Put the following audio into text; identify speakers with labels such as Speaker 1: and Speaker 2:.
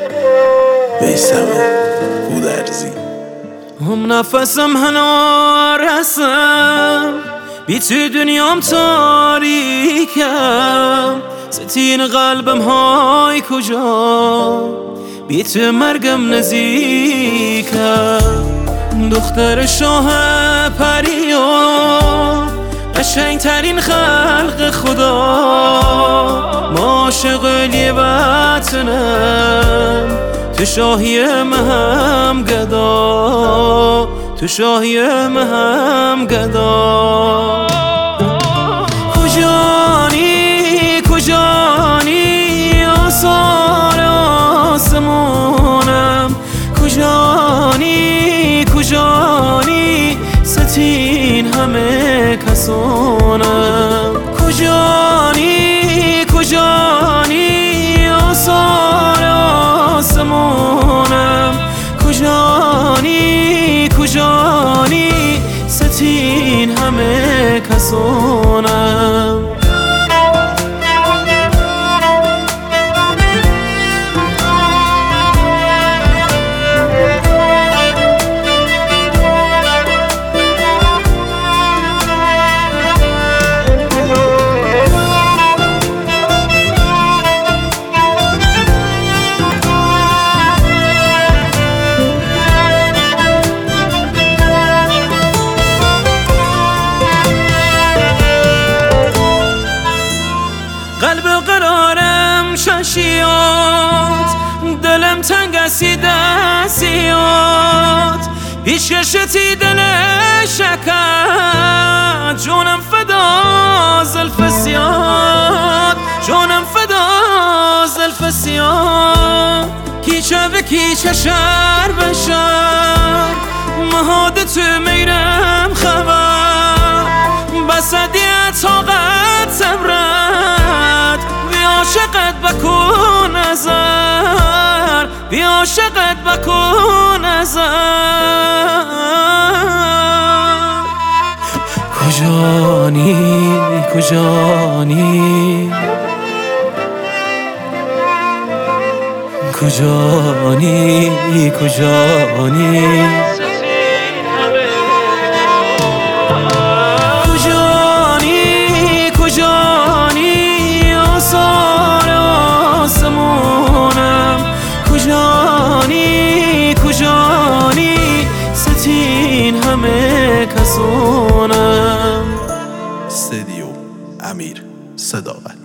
Speaker 1: میثم گودرزی.
Speaker 2: هم نفسم هنار هستم، بی تو دنیام تاریکم. ستین قلبم های کجا، بی تو مرگم نزدیکم. دختر شاه پریان، قشنگ ترین خلق خدا. ما عاشق علی وطنم، تو شاهی مهم گدا، تو شاهی مهم گدا. کجانی کجانی آثار آسمانم، کجانی کجانی ستین همه کسانم. کجانی کجانی آثار آسمانم، کجانی کجانی ستین همه کسانم. قلب قرارم ششیات، دلم تنگ اسی دستیات. هیچ کشتی دل شکر، جونم فدا زلف سیاد، جونم فدا زلف سیاد. کیچه و کیچه شر به شر، مهاد تو میرم خبر. بسدیت طاقت صبرت، بی عاشقت بکن نظر، بی عاشقت بکن نظر. کجانی کجانی کجانی کجانی کجانی ستین همه کسانم.
Speaker 1: استدیو امیر صداقت.